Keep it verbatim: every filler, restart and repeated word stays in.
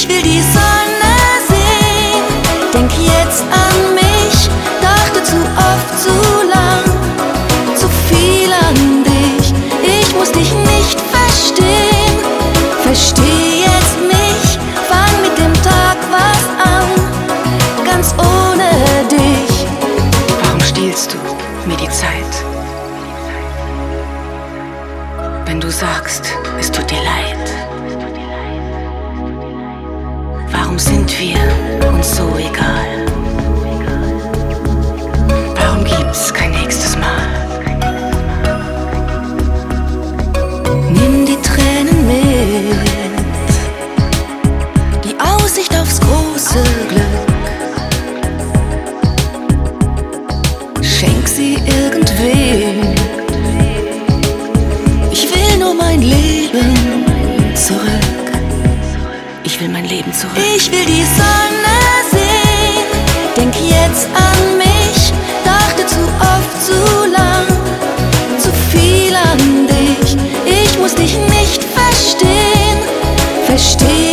will die Sonne sehen, denk jetzt an mich, dachte zu oft, zu lang, zu viel an dich. Ich muss dich nicht verstehen, versteh jetzt mich, fang mit dem Tag was an, ganz ohne dich. Warum stiehlst du mir die Zeit? Wenn du sagst, es tut dir leid. Warum sind wir uns so egal? Warum gibt's kein nächstes Mal? Nimm die Tränen mit, die Aussicht aufs große Glück. Schenk sie irgendwem. Ich will nur mein Leben zurück. Ich will mein Leben zurück. Ich will die Sonne sehen, denk jetzt an mich, dachte zu oft, zu lang, zu viel an dich. Ich muss dich nicht verstehen, versteh